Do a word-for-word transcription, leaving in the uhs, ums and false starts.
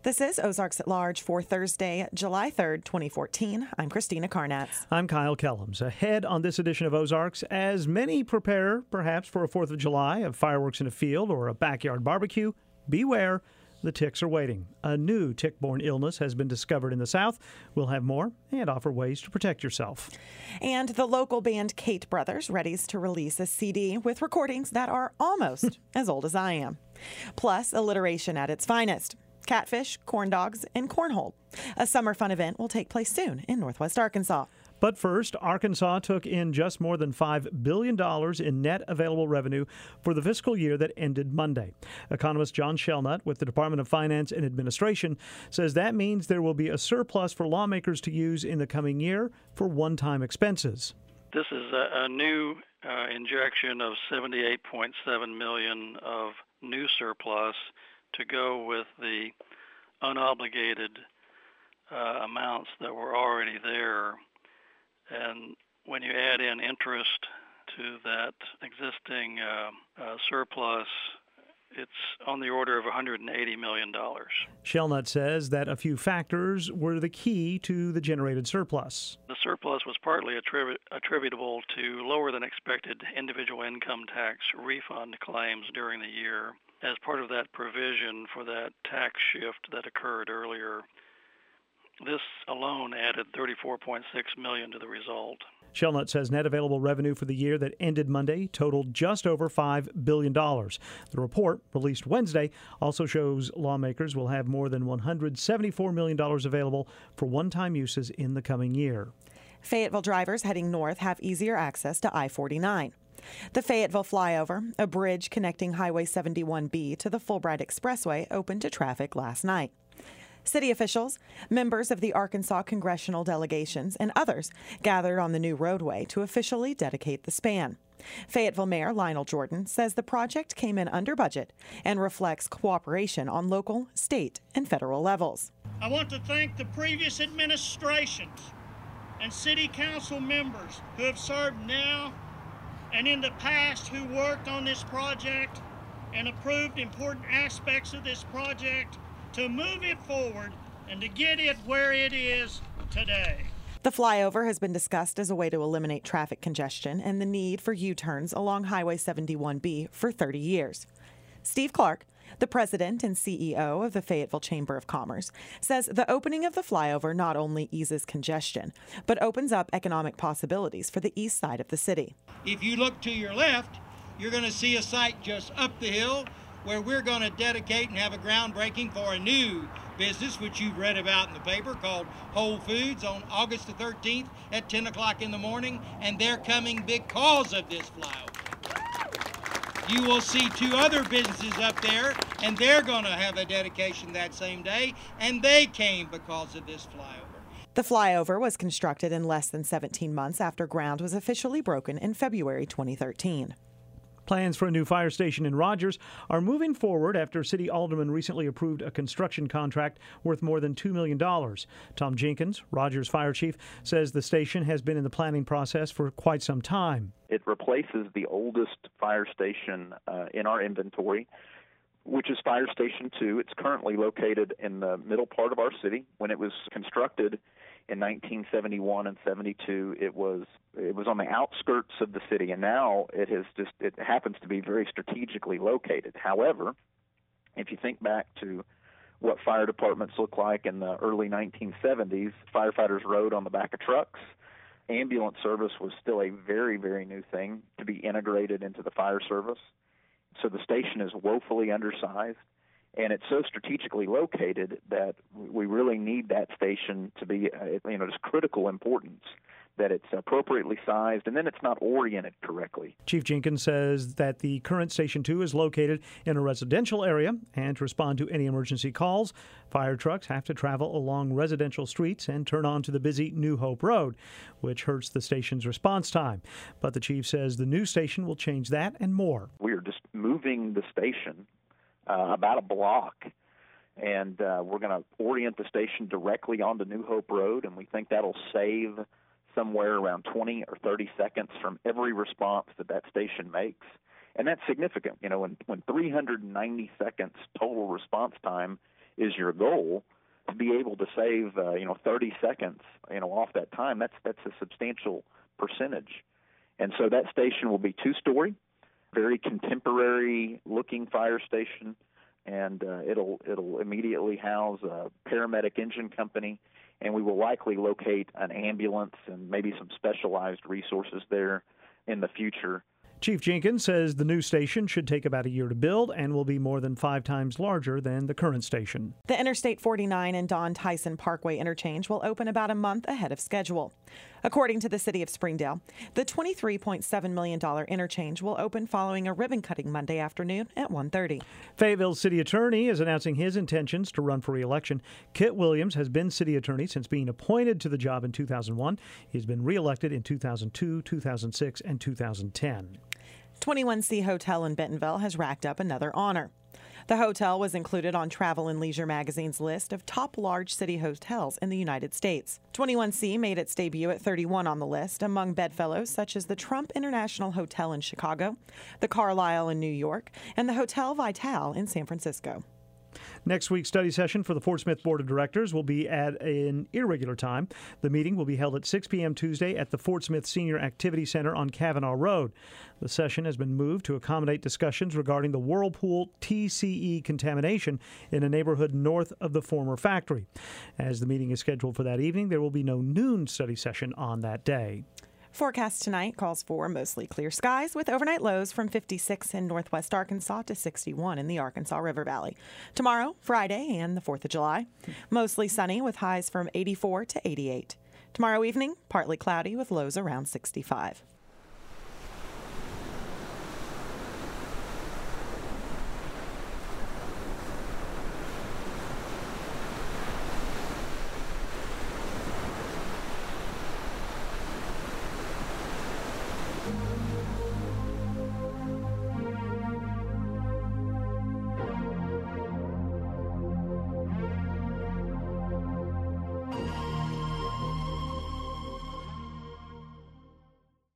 This is Ozarks at Large for Thursday, July third, twenty fourteen. I'm Christina Carnatz. I'm Kyle Kellums. Ahead on this edition of Ozarks, as many prepare perhaps for a fourth of July of fireworks in a field or a backyard barbecue, beware, the ticks are waiting. A new tick-borne illness has been discovered in the South. We'll have more and offer ways to protect yourself. And the local band Kate Brothers readies to release a C D with recordings that are almost as old as I am. Plus, alliteration at its finest. Catfish, corn dogs, and cornhole. A summer fun event will take place soon in Northwest Arkansas. But first, Arkansas took in just more than five billion dollars in net available revenue for the fiscal year that ended Monday. Economist John Shelnut with the Department of Finance and Administration says that means there will be a surplus for lawmakers to use in the coming year for one-time expenses. This is a, a new uh, injection of seventy-eight point seven million dollars of new surplus to go with the unobligated uh, amounts that were already there. And when you add in interest to that existing uh, uh, surplus, it's on the order of one hundred eighty million dollars. Shelnut says that a few factors were the key to the generated surplus. The surplus was partly attribu- attributable to lower than expected individual income tax refund claims during the year. As part of that provision for that tax shift that occurred earlier, this alone added thirty-four point six million dollars to the result. Shelnut says net available revenue for the year that ended Monday totaled just over five billion dollars. The report, released Wednesday, also shows lawmakers will have more than one hundred seventy-four million dollars available for one-time uses in the coming year. Fayetteville drivers heading north have easier access to I forty-nine. The Fayetteville flyover, a bridge connecting Highway seventy-one B to the Fulbright Expressway, opened to traffic last night. City officials, members of the Arkansas congressional delegations, and others gathered on the new roadway to officially dedicate the span. Fayetteville Mayor Lionel Jordan says the project came in under budget and reflects cooperation on local, state, and federal levels. I want to thank the previous administrations and city council members who have served now and in the past who worked on this project and approved important aspects of this project to move it forward and to get it where it is today. The flyover has been discussed as a way to eliminate traffic congestion and the need for U-turns along Highway seventy-one B for thirty years. Steve Clark, the president and C E O of the Fayetteville Chamber of Commerce, says the opening of the flyover not only eases congestion, but opens up economic possibilities for the east side of the city. If you look to your left, you're going to see a site just up the hill where we're going to dedicate and have a groundbreaking for a new business, which you've read about in the paper, called Whole Foods, on August the thirteenth at ten o'clock in the morning, and they're coming because of this flyover. You will see two other businesses up there, and they're going to have a dedication that same day, and they came because of this flyover. The flyover was constructed in less than seventeen months after ground was officially broken in February twenty thirteen. Plans for a new fire station in Rogers are moving forward after City Alderman recently approved a construction contract worth more than two million dollars. Tom Jenkins, Rogers Fire Chief, says the station has been in the planning process for quite some time. It replaces the oldest fire station uh, in our inventory, which is Fire Station two. It's currently located in the middle part of our city. When it was constructed in nineteen seventy-one and seventy-two, it was it was on the outskirts of the city, and now it has just it happens to be very strategically located. However, if you think back to what fire departments looked like in the early nineteen seventies, firefighters rode on the back of trucks. Ambulance service was still a very, very new thing to be integrated into the fire service. So the station is woefully undersized, and it's so strategically located that we really need that station to be, uh, you know, just critical importance, that it's appropriately sized, and then it's not oriented correctly. Chief Jenkins says that the current Station two is located in a residential area, and to respond to any emergency calls, fire trucks have to travel along residential streets and turn onto the busy New Hope Road, which hurts the station's response time. But the chief says the new station will change that and more. We are just moving the station uh, about a block, and uh, we're going to orient the station directly onto New Hope Road, and we think that'll save somewhere around twenty or thirty seconds from every response that that station makes. And that's significant. You know, when, when three hundred ninety seconds total response time is your goal, to be able to save, uh, you know, thirty seconds, you know, off that time, that's that's a substantial percentage. And so that station will be two-story, very contemporary-looking fire station, and uh, it'll it'll immediately house a paramedic engine company, and we will likely locate an ambulance and maybe some specialized resources there in the future. Chief Jenkins says the new station should take about a year to build and will be more than five times larger than the current station. The Interstate forty-nine and Don Tyson Parkway interchange will open about a month ahead of schedule. According to the City of Springdale, the twenty-three point seven million dollars interchange will open following a ribbon cutting Monday afternoon at one thirty. Fayetteville City Attorney is announcing his intentions to run for re-election. Kit Williams has been city attorney since being appointed to the job in two thousand one. He's been re-elected in two thousand two, two thousand six, and two thousand ten. twenty-one C Hotel in Bentonville has racked up another honor. The hotel was included on Travel and Leisure magazine's list of top large city hotels in the United States. twenty-one C made its debut at thirty-one on the list among bedfellows such as the Trump International Hotel in Chicago, the Carlyle in New York, and the Hotel Vitale in San Francisco. Next week's study session for the Fort Smith Board of Directors will be at an irregular time. The meeting will be held at six p.m. Tuesday at the Fort Smith Senior Activity Center on Kavanaugh Road. The session has been moved to accommodate discussions regarding the Whirlpool T C E contamination in a neighborhood north of the former factory. As the meeting is scheduled for that evening, there will be no noon study session on that day. Forecast tonight calls for mostly clear skies with overnight lows from fifty-six in northwest Arkansas to sixty-one in the Arkansas River Valley. Tomorrow, Friday, and the fourth of July, mostly sunny with highs from eighty-four to eighty-eight. Tomorrow evening, partly cloudy with lows around sixty-five.